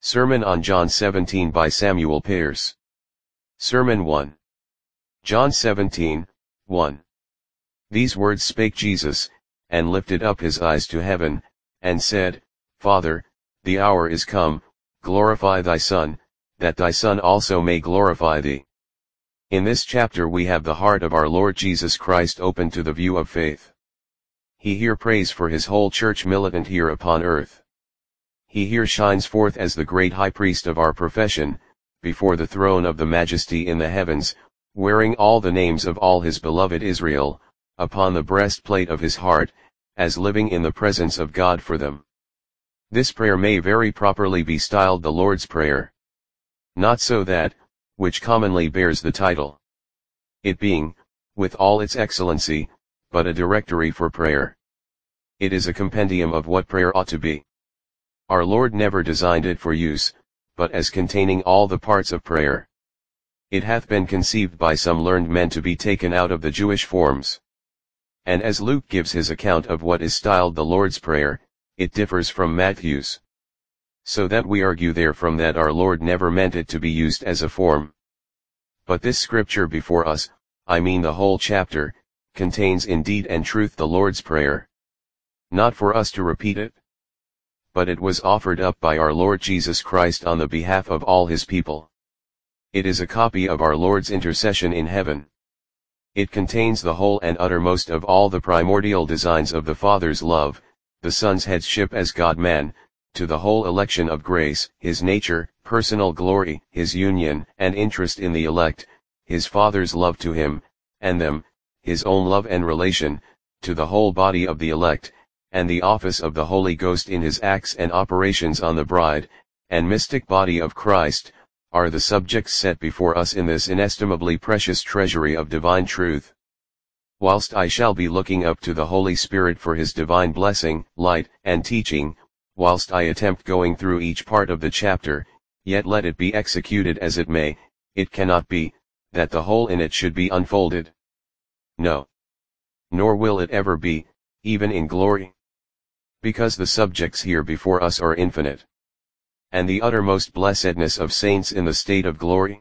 Sermon on John 17 by Samuel Pearce. Sermon 1. John 17, 1. These words spake Jesus, and lifted up his eyes to heaven, and said, Father, the hour is come, glorify thy Son, that thy Son also may glorify thee. In this chapter we have the heart of our Lord Jesus Christ open to the view of faith. He here prays for his whole church militant here upon earth. He here shines forth as the great high priest of our profession, before the throne of the majesty in the heavens, wearing all the names of all his beloved Israel, upon the breastplate of his heart, as living in the presence of God for them. This prayer may very properly be styled the Lord's Prayer. Not so that, which commonly bears the title. It being, with all its excellency, but a directory for prayer. It is a compendium of what prayer ought to be. Our Lord never designed it for use, but as containing all the parts of prayer. It hath been conceived by some learned men to be taken out of the Jewish forms. And as Luke gives his account of what is styled the Lord's Prayer, it differs from Matthew's. So that we argue therefrom that our Lord never meant it to be used as a form. But this scripture before us, I mean the whole chapter, contains in deed and truth the Lord's Prayer. Not for us to repeat it, but it was offered up by our Lord Jesus Christ on the behalf of all his people. It is a copy of our Lord's intercession in heaven. It contains the whole and uttermost of all the primordial designs of the Father's love, the Son's headship as God-man, to the whole election of grace, his nature, personal glory, his union and interest in the elect, his Father's love to him, and them, his own love and relation, to the whole body of the elect, and the office of the Holy Ghost in his acts and operations on the bride, and mystic body of Christ, are the subjects set before us in this inestimably precious treasury of divine truth. Whilst I shall be looking up to the Holy Spirit for his divine blessing, light, and teaching, whilst I attempt going through each part of the chapter, yet let it be executed as it may, it cannot be, that the whole in it should be unfolded. No. Nor will it ever be, even in glory. Because the subjects here before us are infinite. And the uttermost blessedness of saints in the state of glory.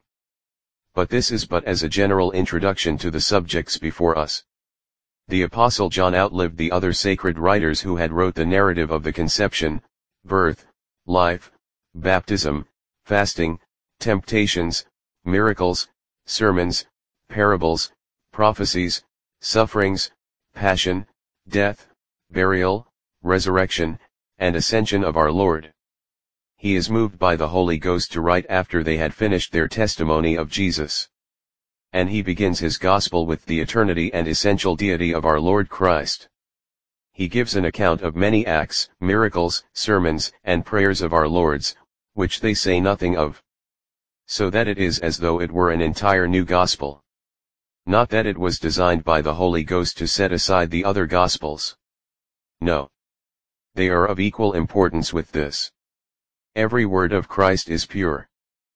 But this is but as a general introduction to the subjects before us. The Apostle John outlived the other sacred writers who had wrote the narrative of the conception, birth, life, baptism, fasting, temptations, miracles, sermons, parables, prophecies, sufferings, passion, death, burial, resurrection, and ascension of our Lord. He is moved by the Holy Ghost to write after they had finished their testimony of Jesus. And he begins his gospel with the eternity and essential deity of our Lord Christ. He gives an account of many acts, miracles, sermons, and prayers of our Lord's, which they say nothing of. So that it is as though it were an entire new gospel. Not that it was designed by the Holy Ghost to set aside the other gospels. No. They are of equal importance with this. Every word of Christ is pure.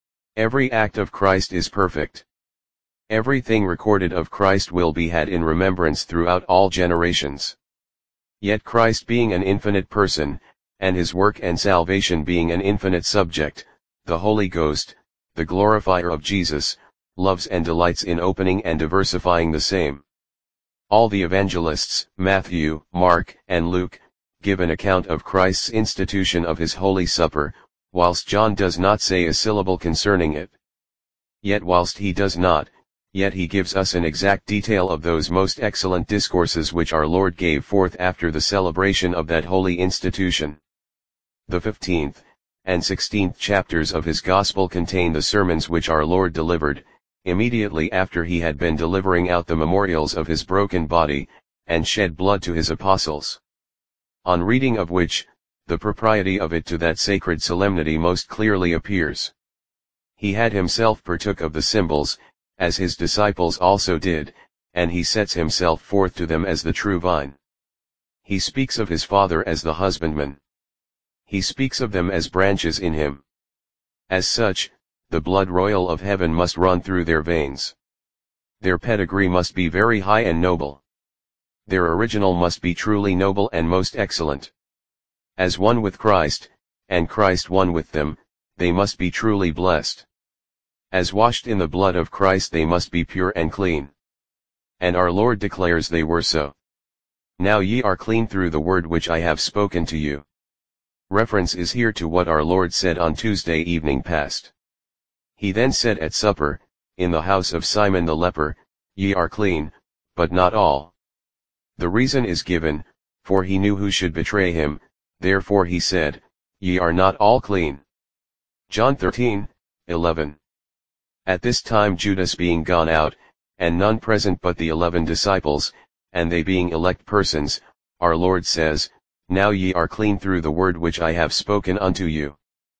Every act of Christ is perfect. Everything recorded of Christ will be had in remembrance throughout all generations. Yet Christ being an infinite person, and his work and salvation being an infinite subject, the Holy Ghost, the glorifier of Jesus, loves and delights in opening and diversifying the same. All the evangelists, Matthew, Mark, and Luke, give an account of Christ's institution of his Holy Supper, whilst John does not say a syllable concerning it. Yet whilst he does not, yet he gives us an exact detail of those most excellent discourses which our Lord gave forth after the celebration of that holy institution. The 15th and 16th chapters of his Gospel contain the sermons which our Lord delivered, immediately after he had been delivering out the memorials of his broken body, and shed blood to his apostles. On reading of which, the propriety of it to that sacred solemnity most clearly appears. He had himself partook of the symbols, as his disciples also did, and he sets himself forth to them as the true vine. He speaks of his Father as the husbandman. He speaks of them as branches in him. As such, the blood royal of heaven must run through their veins. Their pedigree must be very high and noble. Their original must be truly noble and most excellent. As one with Christ, and Christ one with them, they must be truly blessed. As washed in the blood of Christ they must be pure and clean. And our Lord declares they were so. Now ye are clean through the word which I have spoken to you. Reference is here to what our Lord said on Tuesday evening past. He then said at supper, in the house of Simon the leper, ye are clean, but not all. The reason is given, for he knew who should betray him, therefore he said, ye are not all clean. John 13:11. At this time Judas being gone out, and none present but the 11 disciples, and they being elect persons, our Lord says, now ye are clean through the word which I have spoken unto you.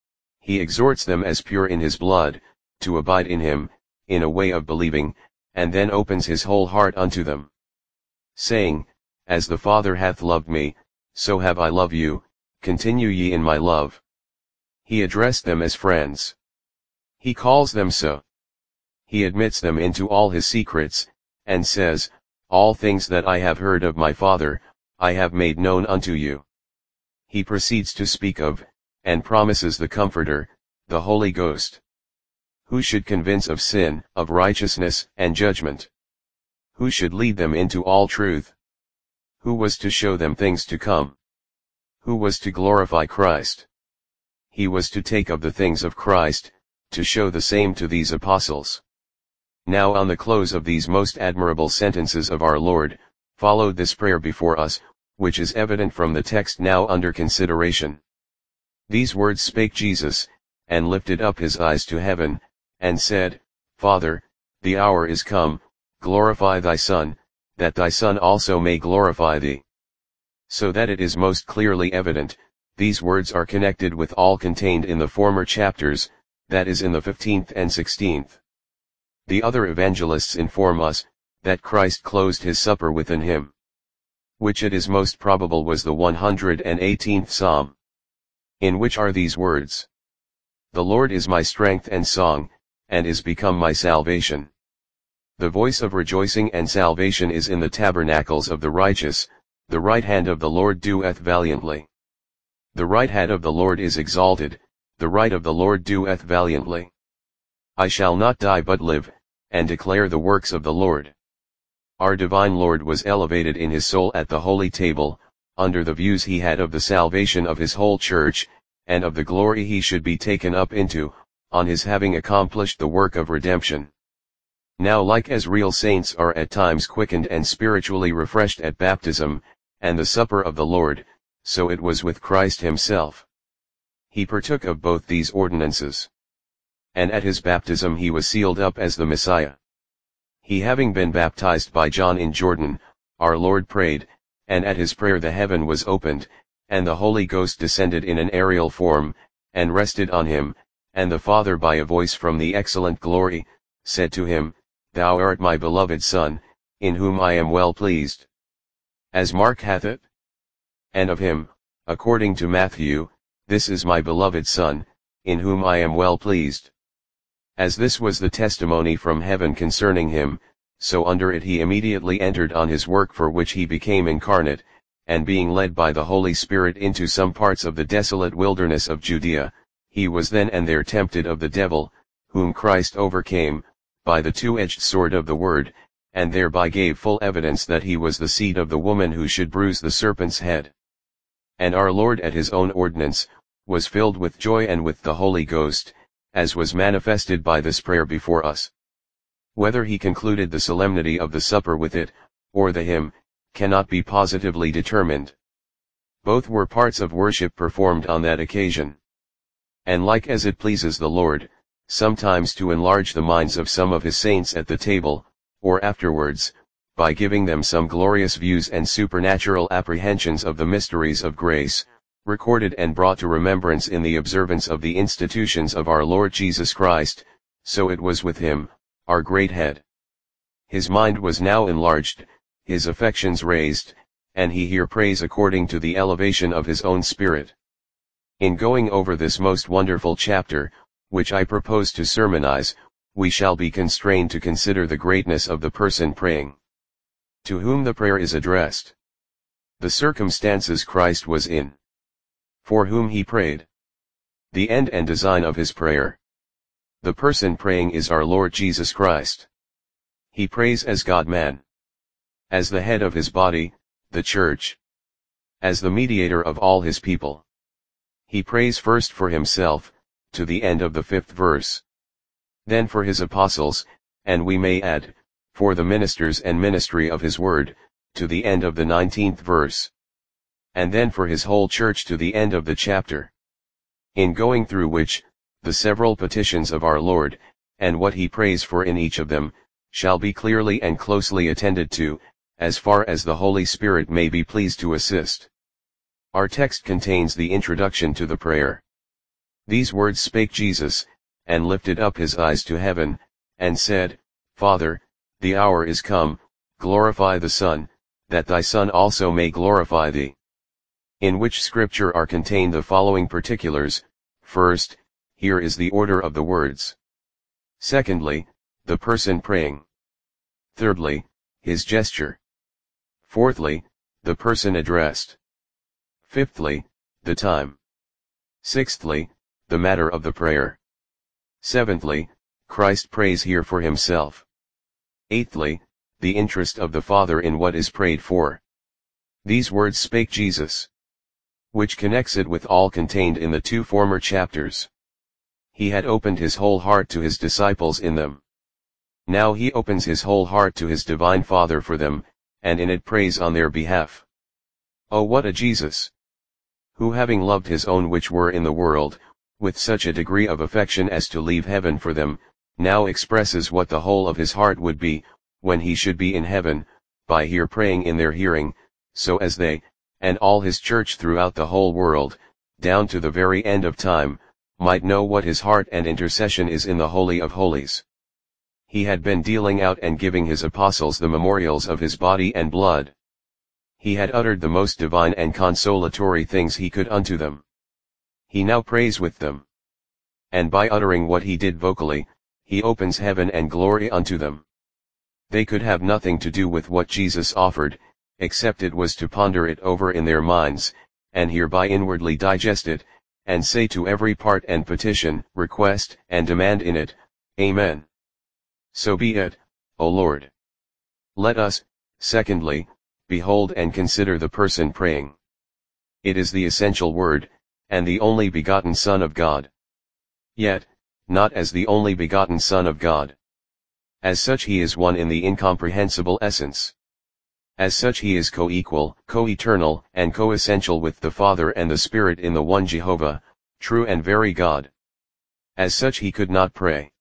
He exhorts them as pure in his blood, to abide in him, in a way of believing, and then opens his whole heart unto them. Saying, as the Father hath loved me, so have I loved you, continue ye in my love. He addressed them as friends. He calls them so. He admits them into all his secrets, and says, all things that I have heard of my Father, I have made known unto you. He proceeds to speak of, and promises the Comforter, the Holy Ghost. Who should convince of sin, of righteousness, and judgment? Who should lead them into all truth? Who was to show them things to come? Who was to glorify Christ? He was to take of the things of Christ, to show the same to these apostles. Now on the close of these most admirable sentences of our Lord, followed this prayer before us, which is evident from the text now under consideration. These words spake Jesus, and lifted up his eyes to heaven, and said, Father, the hour is come, glorify thy Son, that thy Son also may glorify thee. So that it is most clearly evident, these words are connected with all contained in the former chapters, that is in the 15th and 16th. The other evangelists inform us, that Christ closed his supper with an hymn, which it is most probable was the 118th Psalm. In which are these words, the Lord is my strength and song, and is become my salvation. The voice of rejoicing and salvation is in the tabernacles of the righteous, the right hand of the Lord doeth valiantly. The right hand of the Lord is exalted, the right of the Lord doeth valiantly. I shall not die but live, and declare the works of the Lord. Our divine Lord was elevated in his soul at the holy table, under the views he had of the salvation of his whole church, and of the glory he should be taken up into, on his having accomplished the work of redemption. Now like as real saints are at times quickened and spiritually refreshed at baptism, and the supper of the Lord, so it was with Christ himself. He partook of both these ordinances. And at his baptism he was sealed up as the Messiah. He having been baptized by John in Jordan, our Lord prayed, and at his prayer the heaven was opened, and the Holy Ghost descended in an aerial form, and rested on him, and the Father by a voice from the excellent glory, said to him, Thou art my beloved Son, in whom I am well pleased. As Mark hath it. And of him, according to Matthew, This is my beloved Son, in whom I am well pleased. As this was the testimony from heaven concerning him, so under it he immediately entered on his work for which he became incarnate, and being led by the Holy Spirit into some parts of the desolate wilderness of Judea, he was then and there tempted of the devil, whom Christ overcame, by the two-edged sword of the word, and thereby gave full evidence that he was the seed of the woman who should bruise the serpent's head. And our Lord at his own ordinance, was filled with joy and with the Holy Ghost, as was manifested by this prayer before us. Whether he concluded the solemnity of the supper with it, or the hymn, cannot be positively determined. Both were parts of worship performed on that occasion. And like as it pleases the Lord, sometimes to enlarge the minds of some of his saints at the table, or afterwards, by giving them some glorious views and supernatural apprehensions of the mysteries of grace, recorded and brought to remembrance in the observance of the institutions of our Lord Jesus Christ, so it was with him, our great head. His mind was now enlarged, his affections raised, and he here prays according to the elevation of his own spirit. In going over this most wonderful chapter, which I propose to sermonize, we shall be constrained to consider the greatness of the person praying. To whom the prayer is addressed. The circumstances Christ was in. For whom he prayed. The end and design of his prayer. The person praying is our Lord Jesus Christ. He prays as God-man. As the head of his body, the church. As the mediator of all his people. He prays first for himself, to the end of the 5th verse. Then for his apostles, and we may add, for the ministers and ministry of his word, to the end of the 19th verse. And then for his whole church to the end of the chapter. In going through which, the several petitions of our Lord, and what he prays for in each of them, shall be clearly and closely attended to, as far as the Holy Spirit may be pleased to assist. Our text contains the introduction to the prayer. These words spake Jesus, and lifted up his eyes to heaven, and said, Father, the hour is come, glorify the Son, that thy Son also may glorify thee. In which scripture are contained the following particulars: first, here is the order of the words. Secondly, the person praying. Thirdly, his gesture. Fourthly, the person addressed. Fifthly, the time. Sixthly, the matter of the prayer. Seventhly, Christ prays here for himself. Eighthly, the interest of the Father in what is prayed for. These words spake Jesus, which connects it with all contained in the 2 former chapters. He had opened his whole heart to his disciples in them. Now he opens his whole heart to his divine Father for them, and in it prays on their behalf. Oh, what a Jesus! Who, having loved his own which were in the world, with such a degree of affection as to leave heaven for them, now expresses what the whole of his heart would be, when he should be in heaven, by here praying in their hearing, so as they, and all his church throughout the whole world, down to the very end of time, might know what his heart and intercession is in the Holy of Holies. He had been dealing out and giving his apostles the memorials of his body and blood. He had uttered the most divine and consolatory things he could unto them. He now prays with them. And by uttering what he did vocally, he opens heaven and glory unto them. They could have nothing to do with what Jesus offered, except it was to ponder it over in their minds, and hereby inwardly digest it, and say to every part and petition, request, and demand in it, Amen. So be it, O Lord. Let us, secondly, behold and consider the person praying. It is the essential Word, and the only begotten Son of God. Yet, not as the only begotten Son of God. As such he is one in the incomprehensible essence. As such he is co-equal, co-eternal, and co-essential with the Father and the Spirit in the one Jehovah, true and very God. As such he could not pray.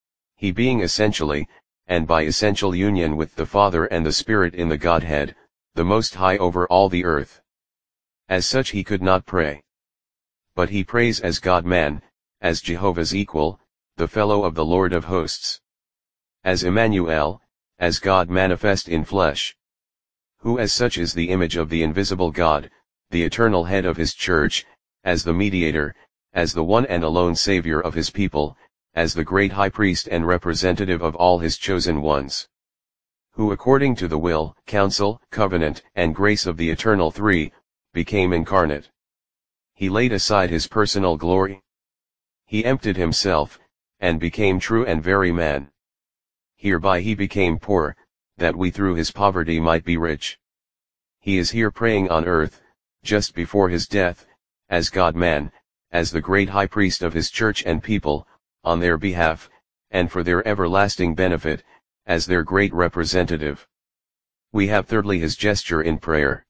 He being essentially, and by essential union with the Father and the Spirit in the Godhead, the Most High over all the earth. As such he could not pray. But he prays as God-man, as Jehovah's equal, the fellow of the Lord of hosts. As Emmanuel, as God manifest in flesh. Who as such is the image of the invisible God, the eternal head of his church, as the mediator, as the one and alone Savior of his people, as the great high priest and representative of all his chosen ones. Who according to the will, counsel, covenant, and grace of the eternal three, became incarnate. He laid aside his personal glory. He emptied himself, and became true and very man. Hereby he became poor, that we through his poverty might be rich. He is here praying on earth, just before his death, as God-man, as the great high priest of his church and people, on their behalf, and for their everlasting benefit, as their great representative. We have thirdly his gesture in prayer.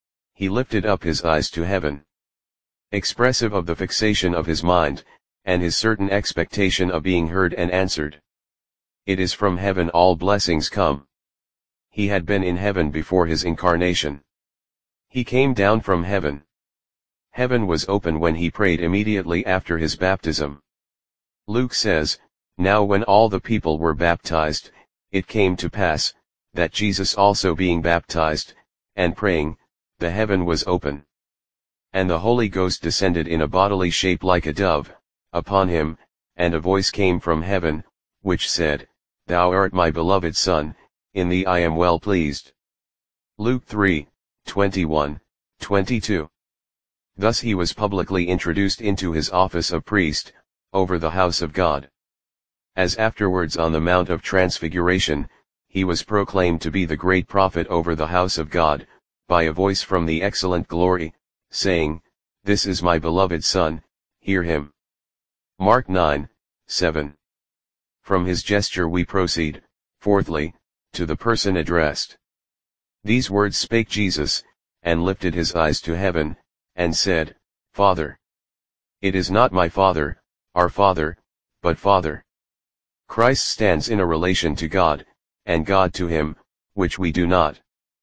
He lifted up his eyes to heaven. Expressive of the fixation of his mind, and his certain expectation of being heard and answered. It is from heaven all blessings come. He had been in heaven before his incarnation. He came down from heaven. Heaven was open when he prayed immediately after his baptism. Luke says, Now when all the people were baptized, it came to pass, that Jesus also being baptized, and praying, the heaven was open. And the Holy Ghost descended in a bodily shape like a dove, upon him, and a voice came from heaven, which said, Thou art my beloved Son, in thee I am well pleased. Luke 3, 21, 22. Thus he was publicly introduced into his office of priest, over the house of God. As afterwards on the Mount of Transfiguration, he was proclaimed to be the great prophet over the house of God, by a voice from the excellent glory, saying, "This is my beloved Son, hear him." Mark 9:7. From his gesture we proceed, fourthly, to the person addressed. These words spake Jesus, and lifted his eyes to heaven, and said, Father. It is not my Father, our Father, but Father. Christ stands in a relation to God, and God to him, which we do not.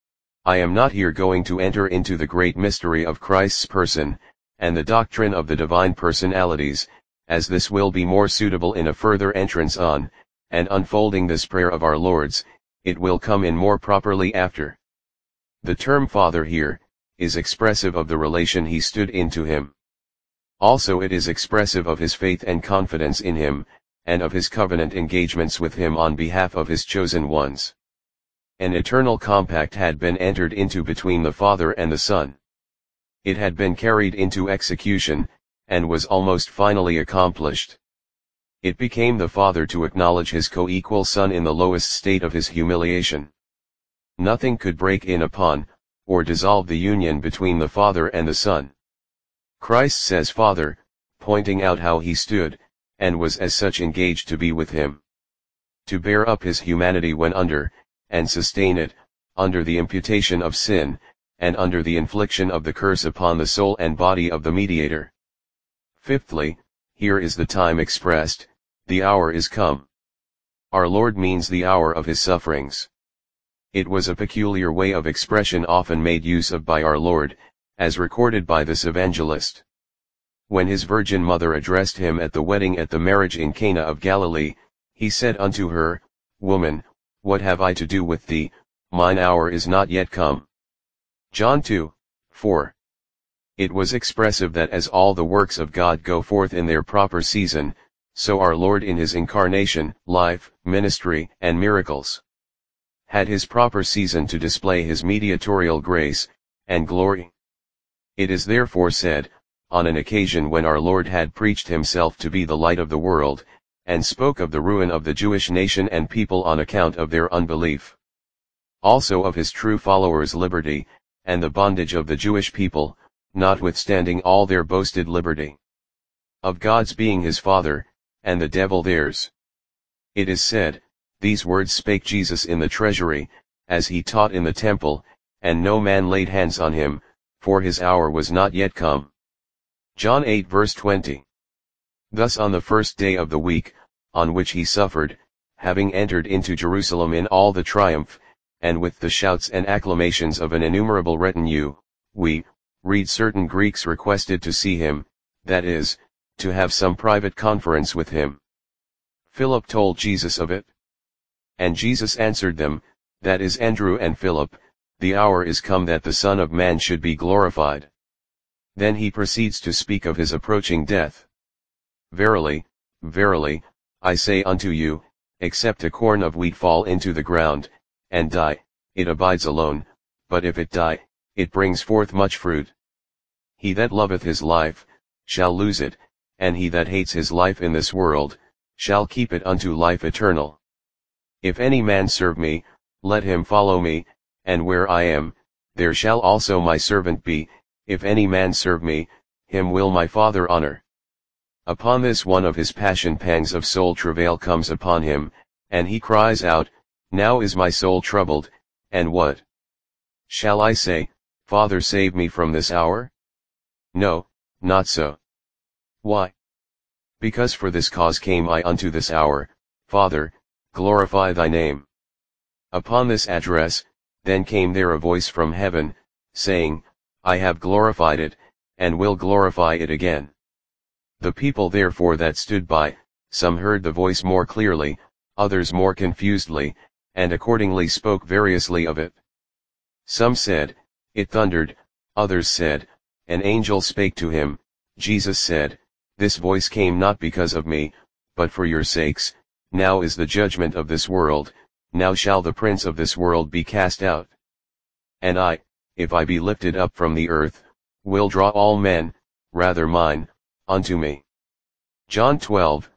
I am not here going to enter into the great mystery of Christ's person, and the doctrine of the divine personalities, as this will be more suitable in a further entrance on, and unfolding this prayer of our Lord's, it will come in more properly after. The term Father here, is expressive of the relation he stood in to him. Also it is expressive of his faith and confidence in him, and of his covenant engagements with him on behalf of his chosen ones. An eternal compact had been entered into between the Father and the Son. It had been carried into execution, and was almost finally accomplished. It became the Father to acknowledge his co-equal Son in the lowest state of his humiliation. Nothing could break in upon, or dissolve the union between the Father and the Son. Christ says Father, pointing out how he stood, and was as such engaged to be with him. To bear up his humanity when under, and sustain it, under the imputation of sin, and under the infliction of the curse upon the soul and body of the mediator. Fifthly, here is the time expressed, the hour is come. Our Lord means the hour of his sufferings. It was a peculiar way of expression often made use of by our Lord, as recorded by this evangelist. When his virgin mother addressed him at the wedding at the marriage in Cana of Galilee, he said unto her, Woman, what have I to do with thee, mine hour is not yet come. John 2:4. It was expressive that as all the works of God go forth in their proper season, so our Lord in his incarnation, life, ministry, and miracles had his proper season to display his mediatorial grace, and glory. It is therefore said, on an occasion when our Lord had preached himself to be the light of the world, and spoke of the ruin of the Jewish nation and people on account of their unbelief. Also of his true followers' liberty, and the bondage of the Jewish people, notwithstanding all their boasted liberty. Of God's being his Father, and the devil theirs. It is said, these words spake Jesus in the treasury, as he taught in the temple, and no man laid hands on him, for his hour was not yet come. John 8 verse 20. Thus on the first day of the week, on which he suffered, having entered into Jerusalem in all the triumph, and with the shouts and acclamations of an innumerable retinue, we read certain Greeks requested to see him, that is, to have some private conference with him. Philip told Jesus of it. And Jesus answered them, that is Andrew and Philip, the hour is come that the Son of Man should be glorified. Then he proceeds to speak of his approaching death. Verily, verily, I say unto you, except a corn of wheat fall into the ground, and die, it abides alone, but if it die, it brings forth much fruit. He that loveth his life, shall lose it, and he that hates his life in this world, shall keep it unto life eternal. If any man serve me, let him follow me, and where I am, there shall also my servant be. If any man serve me, him will my Father honor. Upon this one of his passion pangs of soul travail comes upon him, and he cries out, Now is my soul troubled, and what shall I say? Father, save me from this hour? No, not so. Why? Because for this cause came I unto this hour. Father, glorify thy name. Upon this address, then came there a voice from heaven, saying, I have glorified it, and will glorify it again. The people therefore that stood by, some heard the voice more clearly, others more confusedly, and accordingly spoke variously of it. Some said, It thundered, others said, An angel spake to him. Jesus said, This voice came not because of me, but for your sakes. Now is the judgment of this world, now shall the prince of this world be cast out. And I, if I be lifted up from the earth, will draw all men, rather mine, unto me. John 12,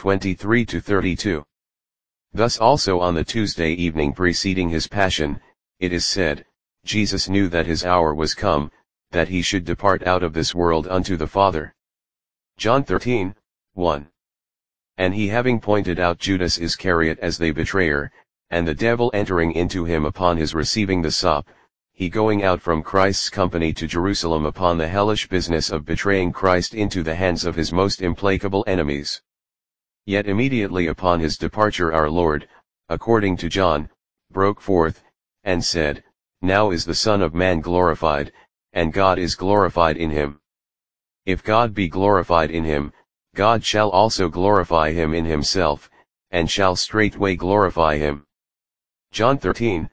23-32. Thus also on the Tuesday evening preceding his passion, it is said, Jesus knew that his hour was come, that he should depart out of this world unto the Father. John 13, 1. And he having pointed out Judas Iscariot as the betrayer, and the devil entering into him upon his receiving the sop, he going out from Christ's company to Jerusalem upon the hellish business of betraying Christ into the hands of his most implacable enemies. Yet immediately upon his departure our Lord, according to John, broke forth, and said, Now is the Son of Man glorified, and God is glorified in him. If God be glorified in him, God shall also glorify him in himself, and shall straightway glorify him. John 13,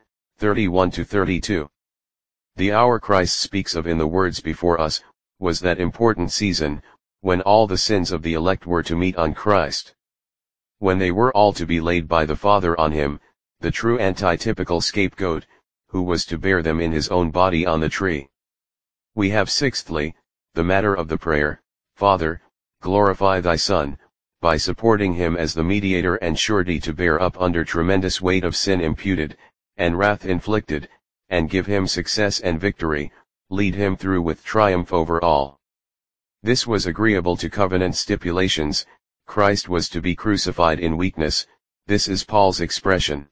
31-32. The hour Christ speaks of in the words before us, was that important season, when all the sins of the elect were to meet on Christ. When they were all to be laid by the Father on him, the true antitypical scapegoat, who was to bear them in his own body on the tree. We have sixthly, the matter of the prayer, Father, glorify thy Son, by supporting him as the mediator and surety to bear up under tremendous weight of sin imputed, and wrath inflicted, and give him success and victory, lead him through with triumph over all. This was agreeable to covenant stipulations. Christ was to be crucified in weakness, this is Paul's expression.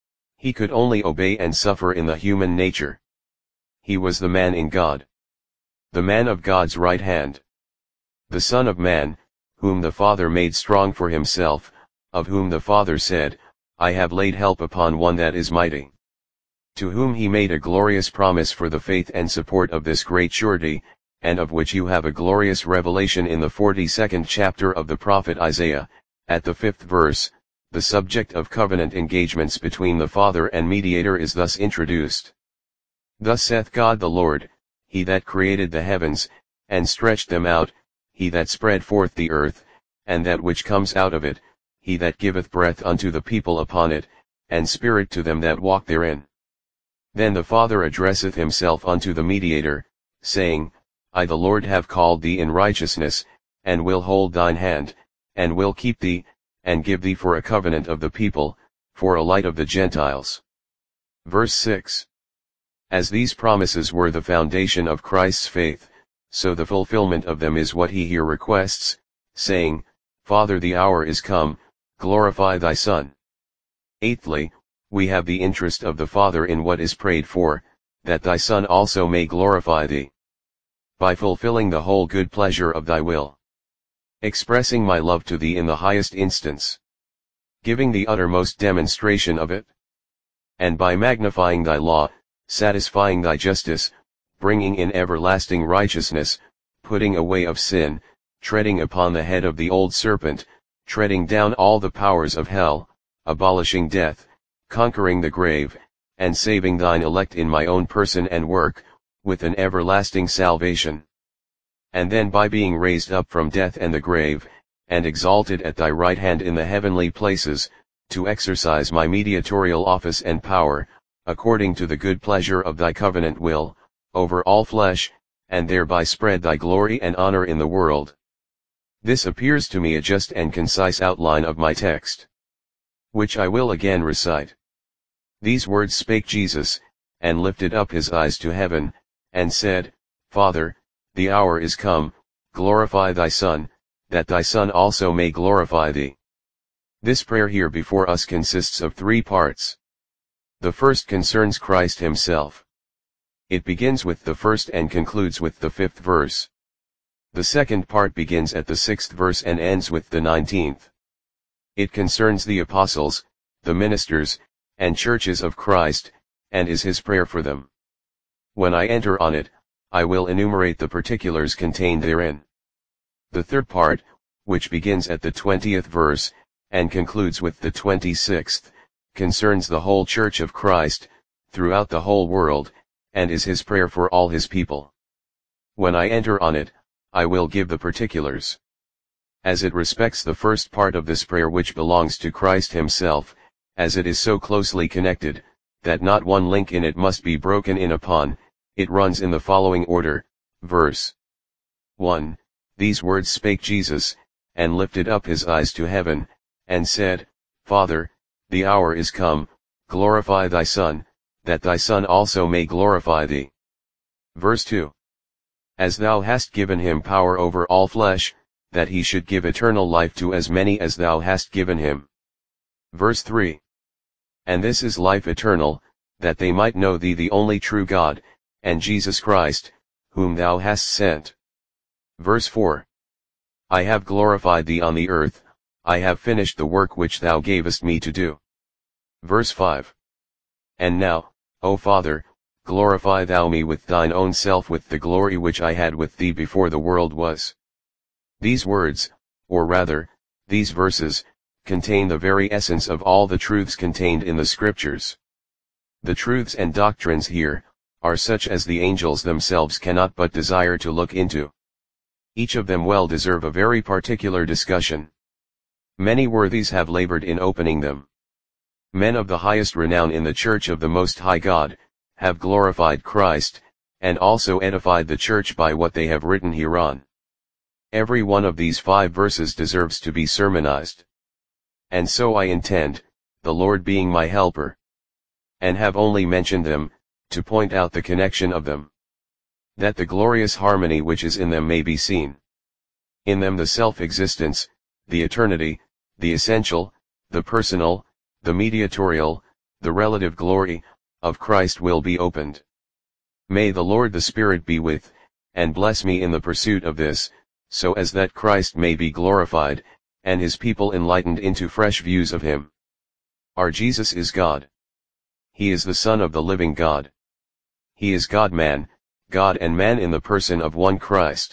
He could only obey and suffer in the human nature. He was the man in God. The man of God's right hand. The Son of Man, whom the Father made strong for himself, of whom the Father said, I have laid help upon one that is mighty. To whom he made a glorious promise for the faith and support of this great surety, and of which you have a glorious revelation in the 42nd chapter of the prophet Isaiah, at the 5th verse. The subject of covenant engagements between the Father and mediator is thus introduced. Thus saith God the Lord, He that created the heavens, and stretched them out, He that spread forth the earth, and that which comes out of it, He that giveth breath unto the people upon it, and spirit to them that walk therein. Then the Father addresseth himself unto the mediator, saying, I the Lord have called thee in righteousness, and will hold thine hand, and will keep thee, and give thee for a covenant of the people, for a light of the Gentiles. Verse 6. As these promises were the foundation of Christ's faith, so the fulfillment of them is what he here requests, saying, Father, the hour is come, glorify thy Son. Eighthly, we have the interest of the Father in what is prayed for, that thy Son also may glorify thee. By fulfilling the whole good pleasure of thy will. Expressing my love to thee in the highest instance. Giving the uttermost demonstration of it. And by magnifying thy law, satisfying thy justice, bringing in everlasting righteousness, putting away of sin, treading upon the head of the old serpent, treading down all the powers of hell, abolishing death, conquering the grave, and saving thine elect in my own person and work, with an everlasting salvation. And then by being raised up from death and the grave, and exalted at thy right hand in the heavenly places, to exercise my mediatorial office and power, according to the good pleasure of thy covenant will, over all flesh, and thereby spread thy glory and honor in the world. This appears to me a just and concise outline of my text, which I will again recite. These words spake Jesus, and lifted up his eyes to heaven, and said, Father, the hour is come, glorify thy Son, that thy Son also may glorify thee. This prayer here before us consists of 3 parts. The first concerns Christ himself. It begins with the 1st and concludes with the 5th verse. The second part begins at the 6th verse and ends with the 19th. It concerns the apostles, the ministers, and churches of Christ, and is his prayer for them. When I enter on it, I will enumerate the particulars contained therein. The third part, which begins at the 20th verse, and concludes with the 26th, concerns the whole Church of Christ, throughout the whole world, and is his prayer for all his people. When I enter on it, I will give the particulars. As it respects the first part of this prayer which belongs to Christ himself, as it is so closely connected, that not one link in it must be broken in upon, it runs in the following order, Verse 1. These words spake Jesus, and lifted up his eyes to heaven, and said, Father, the hour is come, glorify thy Son, that thy Son also may glorify thee. Verse 2. As thou hast given him power over all flesh, that he should give eternal life to as many as thou hast given him. Verse 3. And this is life eternal, that they might know thee the only true God, and Jesus Christ, whom thou hast sent. Verse 4. I have glorified thee on the earth, I have finished the work which thou gavest me to do. Verse 5. And now, O Father, glorify thou me with thine own self with the glory which I had with thee before the world was. These words, or rather, these verses, contain the very essence of all the truths contained in the Scriptures. The truths and doctrines here, are such as the angels themselves cannot but desire to look into. Each of them well deserve a very particular discussion. Many worthies have labored in opening them. Men of the highest renown in the Church of the Most High God, have glorified Christ, and also edified the Church by what they have written hereon. Every one of these 5 verses deserves to be sermonized. And so I intend, the Lord being my helper. And have only mentioned them, to point out the connection of them. That the glorious harmony which is in them may be seen. In them the self-existence, the eternity, the essential, the personal, the mediatorial, the relative glory, of Christ will be opened. May the Lord the Spirit be with, and bless me in the pursuit of this, so as that Christ may be glorified, and his people enlightened into fresh views of him. Our Jesus is God. He is the Son of the living God. He is God-man, God and man in the person of one Christ.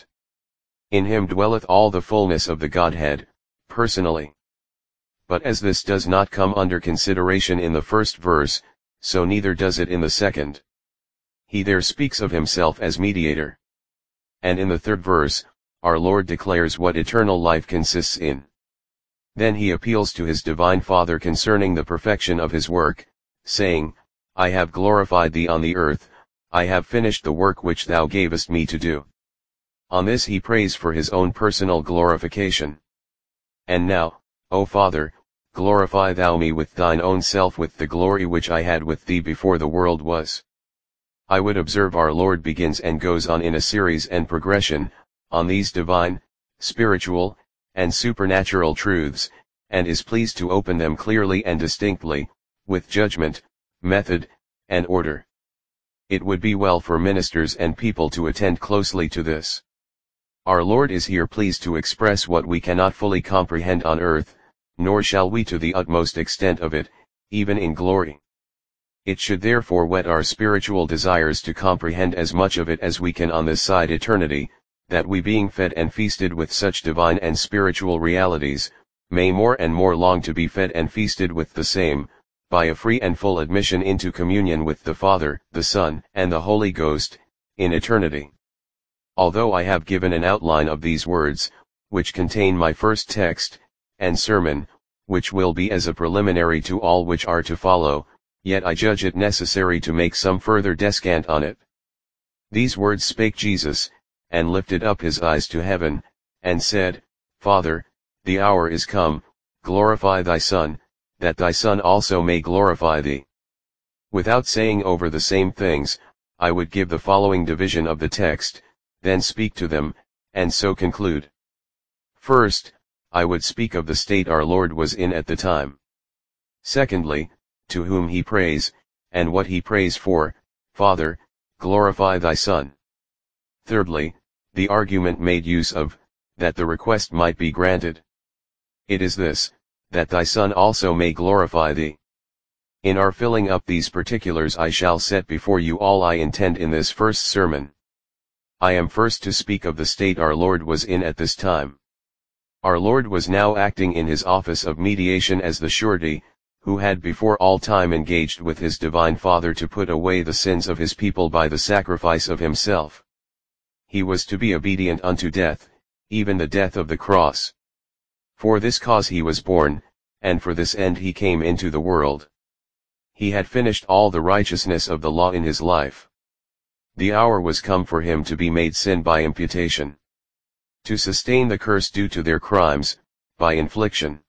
In him dwelleth all the fullness of the Godhead, personally. But as this does not come under consideration in the first verse, so neither does it in the second. He there speaks of himself as mediator. And in the third verse, our Lord declares what eternal life consists in. Then he appeals to his divine Father concerning the perfection of his work, saying, I have glorified thee on the earth, I have finished the work which thou gavest me to do. On this he prays for his own personal glorification. And now, O Father, glorify thou me with thine own self with the glory which I had with thee before the world was. I would observe our Lord begins and goes on in a series and progression, on these divine, spiritual, and supernatural truths, and is pleased to open them clearly and distinctly, with judgment, method, and order. It would be well for ministers and people to attend closely to this. Our Lord is here pleased to express what we cannot fully comprehend on earth, nor shall we to the utmost extent of it, even in glory. It should therefore whet our spiritual desires to comprehend as much of it as we can on this side eternity, that we being fed and feasted with such divine and spiritual realities, may more and more long to be fed and feasted with the same, by a free and full admission into communion with the Father, the Son, and the Holy Ghost, in eternity. Although I have given an outline of these words, which contain my first text, and sermon, which will be as a preliminary to all which are to follow, yet I judge it necessary to make some further descant on it. These words spake Jesus, and lifted up his eyes to heaven, and said, Father, the hour is come, glorify thy Son, that thy Son also may glorify thee. Without saying over the same things, I would give the following division of the text, then speak to them, and so conclude. First, I would speak of the state our Lord was in at the time. Secondly, to whom he prays, and what he prays for, Father, glorify thy Son. Thirdly, the argument made use of, that the request might be granted. It is this, that thy Son also may glorify thee. In our filling up these particulars I shall set before you all I intend in this first sermon. I am first to speak of the state our Lord was in at this time. Our Lord was now acting in his office of mediation as the surety, who had before all time engaged with his divine Father to put away the sins of his people by the sacrifice of himself. He was to be obedient unto death, even the death of the cross. For this cause he was born, and for this end he came into the world. He had finished all the righteousness of the law in his life. The hour was come for him to be made sin by imputation, to sustain the curse due to their crimes, by infliction.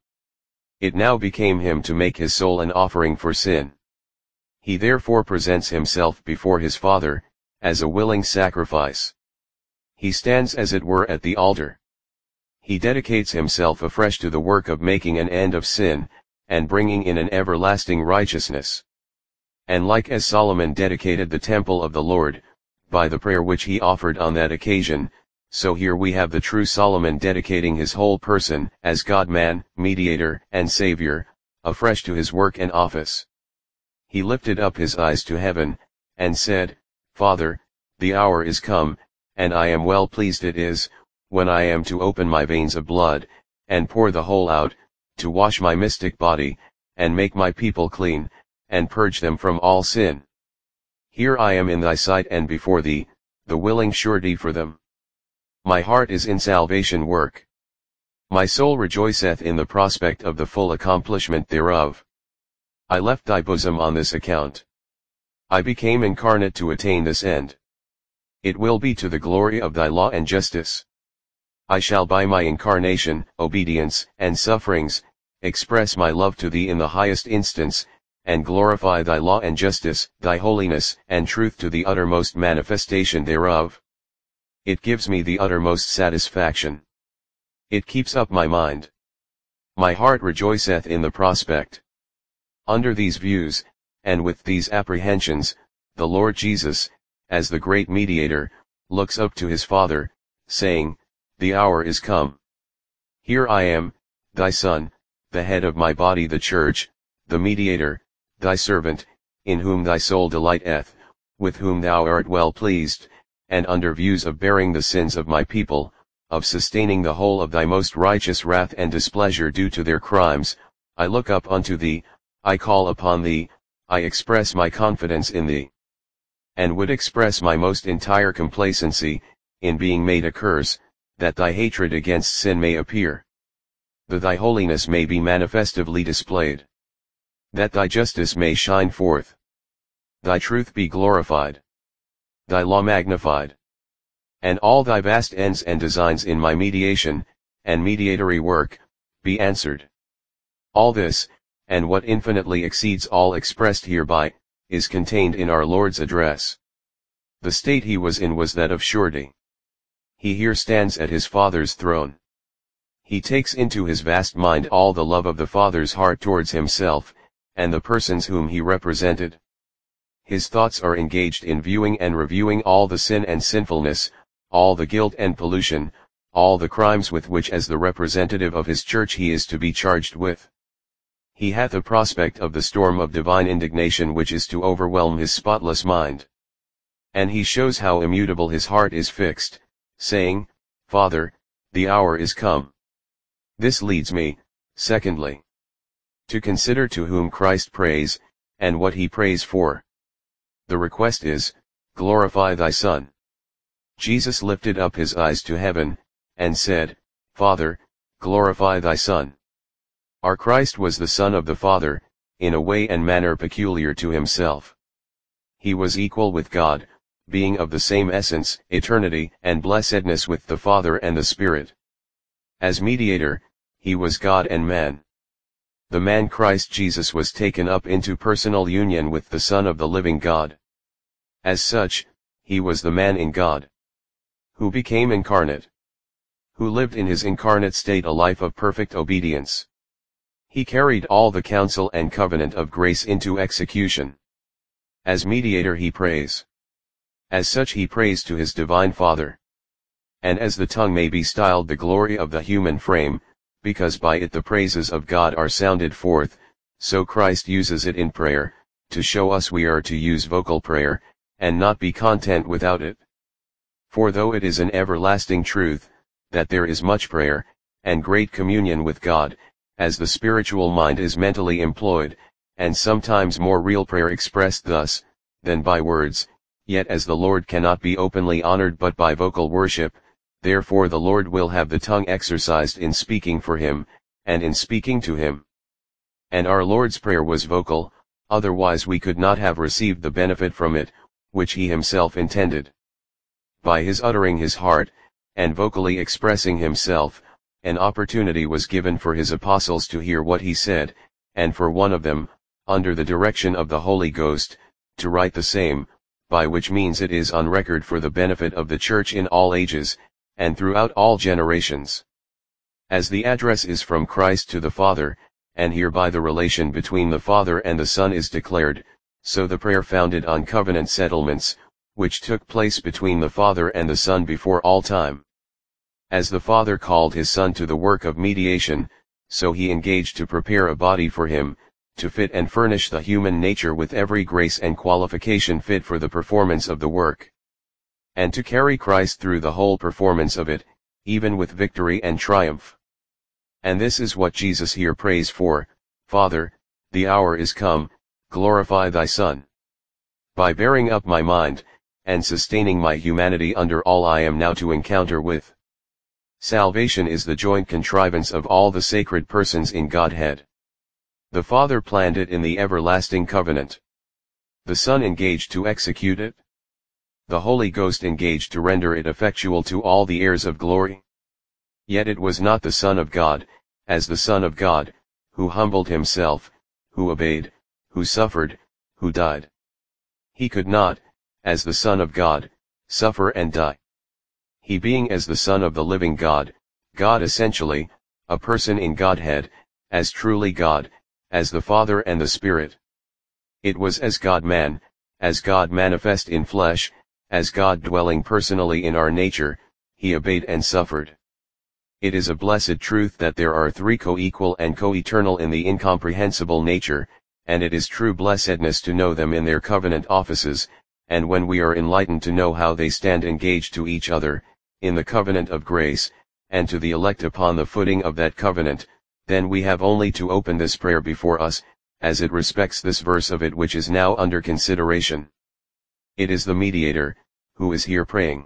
It now became him to make his soul an offering for sin. He therefore presents himself before his Father, as a willing sacrifice. He stands as it were at the altar. He dedicates himself afresh to the work of making an end of sin, and bringing in an everlasting righteousness. And like as Solomon dedicated the temple of the Lord, by the prayer which he offered on that occasion, so here we have the true Solomon dedicating his whole person, as God-man, mediator, and Savior, afresh to his work and office. He lifted up his eyes to heaven, and said, Father, the hour is come, and I am well pleased it is, when I am to open my veins of blood, and pour the whole out, to wash my mystic body, and make my people clean, and purge them from all sin. Here I am in thy sight and before thee, the willing surety for them. My heart is in salvation work. My soul rejoiceth in the prospect of the full accomplishment thereof. I left thy bosom on this account. I became incarnate to attain this end. It will be to the glory of thy law and justice. I shall by my incarnation, obedience, and sufferings, express my love to thee in the highest instance, and glorify thy law and justice, thy holiness and truth to the uttermost manifestation thereof. It gives me the uttermost satisfaction. It keeps up my mind. My heart rejoiceth in the prospect. Under these views, and with these apprehensions, the Lord Jesus, as the great mediator, looks up to his Father, saying, The hour is come. Here I am, thy Son, the head of my body the Church, the mediator, thy servant, in whom thy soul delighteth, with whom thou art well pleased, and under views of bearing the sins of my people, of sustaining the whole of thy most righteous wrath and displeasure due to their crimes, I look up unto thee, I call upon thee, I express my confidence in thee. And would express my most entire complacency, in being made a curse, that thy hatred against sin may appear. That thy holiness may be manifestively displayed. That thy justice may shine forth. Thy truth be glorified. Thy law magnified. And all thy vast ends and designs in my mediation, and mediatory work, be answered. All this, and what infinitely exceeds all expressed hereby, is contained in our Lord's address. The state he was in was that of surety. He here stands at his Father's throne. He takes into his vast mind all the love of the Father's heart towards himself, and the persons whom he represented. His thoughts are engaged in viewing and reviewing all the sin and sinfulness, all the guilt and pollution, all the crimes with which as the representative of his church he is to be charged with. He hath a prospect of the storm of divine indignation which is to overwhelm his spotless mind. And he shows how immutable his heart is fixed, saying, Father, the hour is come. This leads me, secondly, to consider to whom Christ prays, and what he prays for. The request is, glorify thy Son. Jesus lifted up his eyes to heaven, and said, Father, glorify thy Son. Our Christ was the Son of the Father, in a way and manner peculiar to himself. He was equal with God, being of the same essence, eternity, and blessedness with the Father and the Spirit. As mediator, he was God and man. The man Christ Jesus was taken up into personal union with the Son of the living God. As such, he was the man in God, who became incarnate, who lived in his incarnate state a life of perfect obedience. He carried all the counsel and covenant of grace into execution. As mediator he prays. As such he prays to his divine Father. And as the tongue may be styled the glory of the human frame, because by it the praises of God are sounded forth, so Christ uses it in prayer, to show us we are to use vocal prayer, and not be content without it. For though it is an everlasting truth, that there is much prayer, and great communion with God, as the spiritual mind is mentally employed, and sometimes more real prayer expressed thus, than by words, yet as the Lord cannot be openly honored but by vocal worship, therefore the Lord will have the tongue exercised in speaking for him, and in speaking to him. And our Lord's prayer was vocal, otherwise we could not have received the benefit from it, which he himself intended. By his uttering his heart, and vocally expressing himself, an opportunity was given for his apostles to hear what he said, and for one of them, under the direction of the Holy Ghost, to write the same, by which means it is on record for the benefit of the Church in all ages, and throughout all generations. As the address is from Christ to the Father, and hereby the relation between the Father and the Son is declared, so the prayer founded on covenant settlements, which took place between the Father and the Son before all time. As the Father called his Son to the work of mediation, so he engaged to prepare a body for him, to fit and furnish the human nature with every grace and qualification fit for the performance of the work, and to carry Christ through the whole performance of it, even with victory and triumph. And this is what Jesus here prays for: Father, the hour is come, glorify thy Son. By bearing up my mind, and sustaining my humanity under all I am now to encounter with. Salvation is the joint contrivance of all the sacred persons in Godhead. The Father planned it in the everlasting covenant. The Son engaged to execute it. The Holy Ghost engaged to render it effectual to all the heirs of glory. Yet it was not the Son of God, as the Son of God, who humbled himself, who obeyed, who suffered, who died. He could not, as the Son of God, suffer and die. He being as the Son of the living God, God essentially, a person in Godhead, as truly God, as the Father and the Spirit. It was as God-man, as God manifest in flesh, as God dwelling personally in our nature, he obeyed and suffered. It is a blessed truth that there are three co-equal and co-eternal in the incomprehensible nature, and it is true blessedness to know them in their covenant offices, and when we are enlightened to know how they stand engaged to each other, in the covenant of grace, and to the elect upon the footing of that covenant, then we have only to open this prayer before us, as it respects this verse of it which is now under consideration. It is the mediator, who is here praying.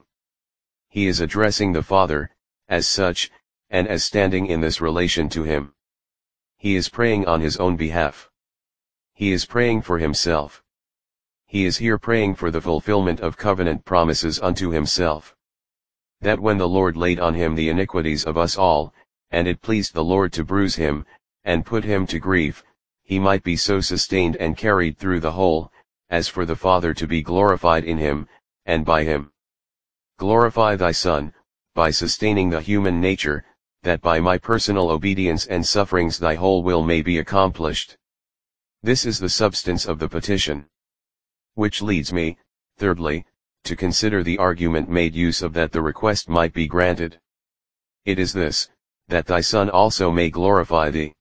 He is addressing the Father, as such, and as standing in this relation to him. He is praying on his own behalf. He is praying for himself. He is here praying for the fulfillment of covenant promises unto himself. That when the Lord laid on him the iniquities of us all, and it pleased the Lord to bruise him, and put him to grief, he might be so sustained and carried through the whole, as for the Father to be glorified in him, and by him. Glorify thy Son, by sustaining the human nature, that by my personal obedience and sufferings thy whole will may be accomplished. This is the substance of the petition. Which leads me, thirdly, to consider the argument made use of that the request might be granted. It is this, that thy Son also may glorify thee.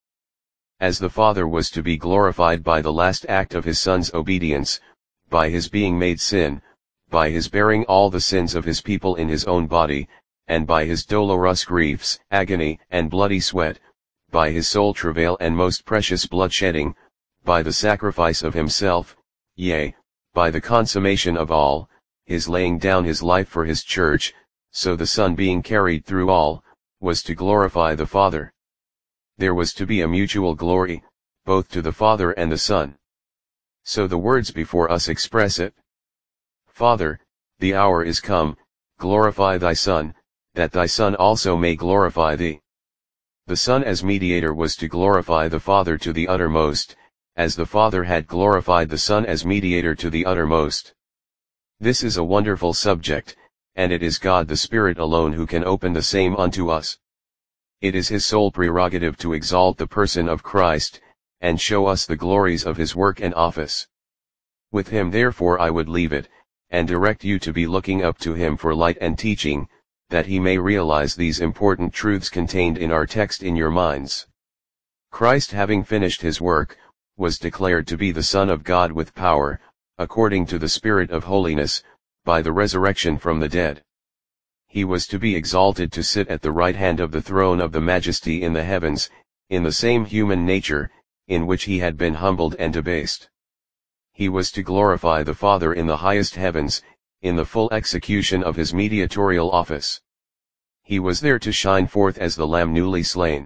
As the Father was to be glorified by the last act of his Son's obedience, by his being made sin, by his bearing all the sins of his people in his own body, and by his dolorous griefs, agony, and bloody sweat, by his soul travail and most precious blood shedding, by the sacrifice of himself, yea, by the consummation of all, his laying down his life for his church, so the Son being carried through all, was to glorify the Father. There was to be a mutual glory, both to the Father and the Son. So the words before us express it. Father, the hour is come, glorify thy Son, that thy Son also may glorify thee. The Son as mediator was to glorify the Father to the uttermost, as the Father had glorified the Son as mediator to the uttermost. This is a wonderful subject, and it is God the Spirit alone who can open the same unto us. It is his sole prerogative to exalt the person of Christ, and show us the glories of his work and office. With him therefore I would leave it, and direct you to be looking up to him for light and teaching, that he may realize these important truths contained in our text in your minds. Christ, having finished his work, was declared to be the Son of God with power, according to the Spirit of holiness, by the resurrection from the dead. He was to be exalted to sit at the right hand of the throne of the Majesty in the heavens, in the same human nature, in which he had been humbled and debased. He was to glorify the Father in the highest heavens, in the full execution of his mediatorial office. He was there to shine forth as the Lamb newly slain.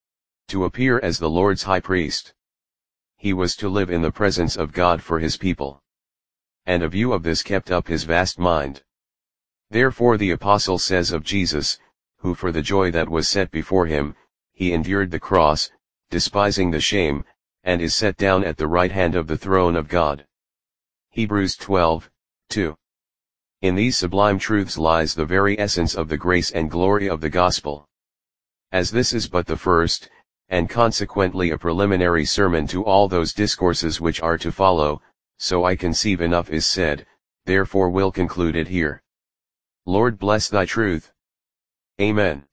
To appear as the Lord's high priest. He was to live in the presence of God for his people. and a view of this kept up his vast mind. Therefore the apostle says of Jesus, who for the joy that was set before him, he endured the cross, despising the shame, and is set down at the right hand of the throne of God. Hebrews 12:2. In these sublime truths lies the very essence of the grace and glory of the gospel. As this is but the first, and consequently a preliminary sermon to all those discourses which are to follow, so I conceive enough is said, therefore will conclude it here. Lord bless thy truth. Amen.